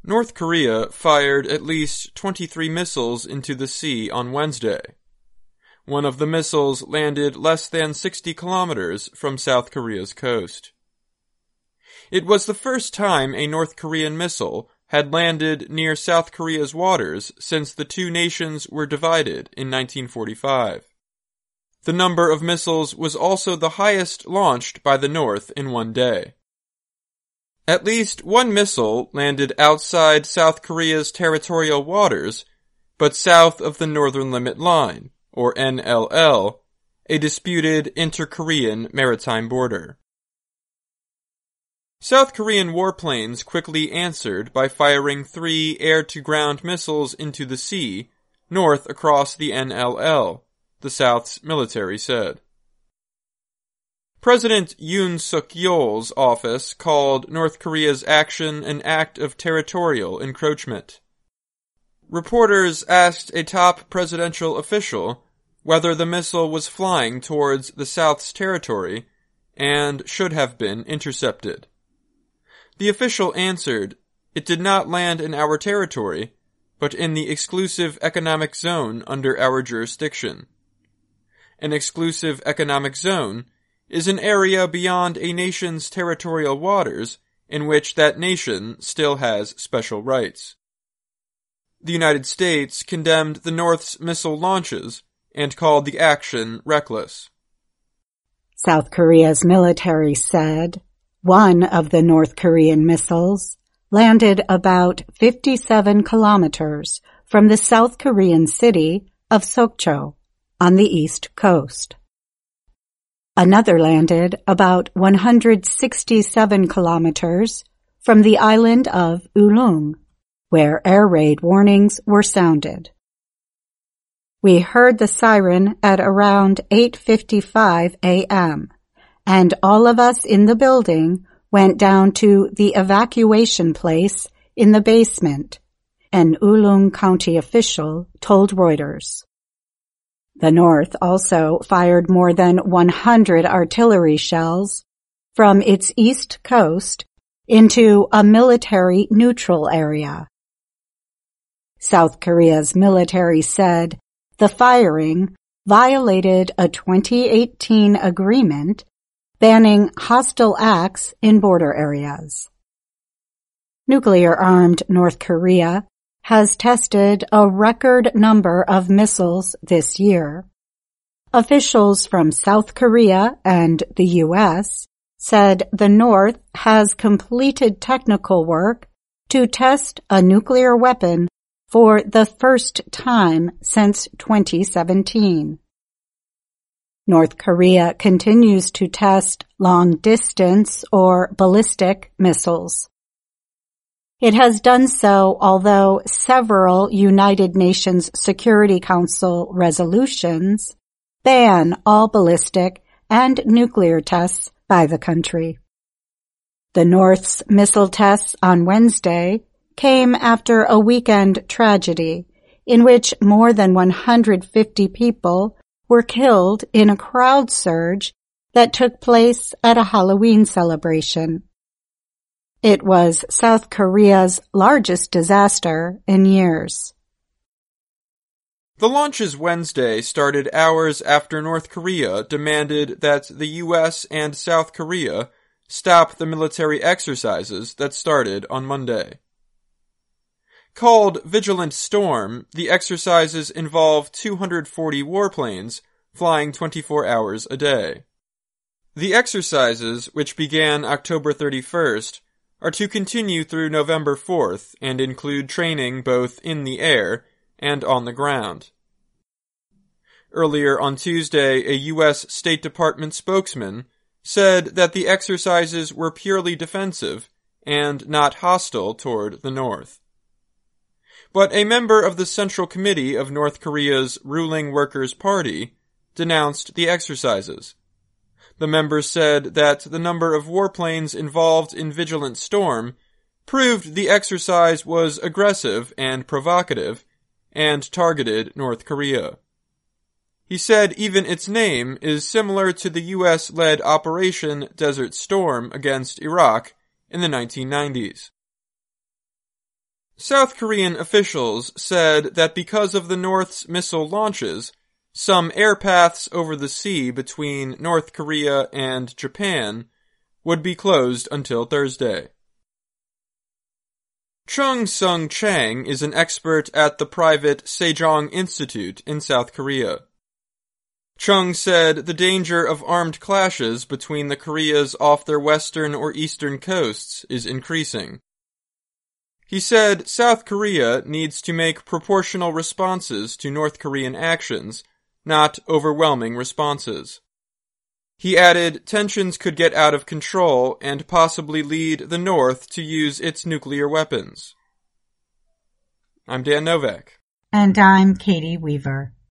North Korea fired at least 23 missiles into the sea on Wednesday. One of the missiles landed less than 60 kilometers from South Korea's coast. It was the first time a North Korean missile had landed near South Korea's waters since the two nations were divided in 1945. The number of missiles was also the highest launched by the North in one day. At least one missile landed outside South Korea's territorial waters, but south of the Northern Limit Line, or NLL, a disputed inter-Korean maritime border. South Korean warplanes quickly answered by firing 3 air-to-ground missiles into the sea, north across the NLL, the South's military said. President Yoon Suk-yeol's office called North Korea's action an act of territorial encroachment. Reporters asked a top presidential official whether the missile was flying towards the South's territory and should have been intercepted. The official answered, "It did not land in our territory, but in the exclusive economic zone under our jurisdiction." An exclusive economic zone is an area beyond a nation's territorial waters in which that nation still has special rights. The United States condemned the North's missile launches and called the action reckless. South Korea's military said one of the North Korean missiles landed about 57 kilometers from the South Korean city of Sokcho on the east coast. Another landed about 167 kilometers from the island of Ulung, where air raid warnings were sounded. We heard the siren at around 8:55 a.m., and all of us in the building went down to the evacuation place in the basement, an Ulung County official told Reuters. The North also fired more than 100 artillery shells from its east coast into a military neutral area. South Korea's military said the firing violated a 2018 agreement banning hostile acts in border areas. Nuclear-armed North Korea has tested a record number of missiles this year. Officials from South Korea and the U.S. said the North has completed technical work to test a nuclear weapon for the first time since 2017. North Korea continues to test long-distance or ballistic missiles. It has done so although several United Nations Security Council resolutions ban all ballistic and nuclear tests by the country. The North's missile tests on Wednesday came after a weekend tragedy in which more than 150 people were killed in a crowd surge that took place at a Halloween celebration. It was South Korea's largest disaster in years. The launches Wednesday started hours after North Korea demanded that the U.S. and South Korea stop the military exercises that started on Monday. Called Vigilant Storm, the exercises involve 240 warplanes flying 24 hours a day. The exercises, which began October 31st, are to continue through November 4th and include training both in the air and on the ground. Earlier on Tuesday, a U.S. State Department spokesman said that the exercises were purely defensive and not hostile toward the North. But a member of the Central Committee of North Korea's ruling Workers' Party denounced the exercises. The member said that the number of warplanes involved in Vigilant Storm proved the exercise was aggressive and provocative and targeted North Korea. He said even its name is similar to the U.S.-led Operation Desert Storm against Iraq in the 1990s. South Korean officials said that because of the North's missile launches, some air paths over the sea between North Korea and Japan would be closed until Thursday. Chung Sung Chang is an expert at the private Sejong Institute in South Korea. Chung said the danger of armed clashes between the Koreas off their western or eastern coasts is increasing. He said South Korea needs to make proportional responses to North Korean actions, not overwhelming responses. He added tensions could get out of control and possibly lead the North to use its nuclear weapons. I'm Dan Novak. And I'm Katie Weaver.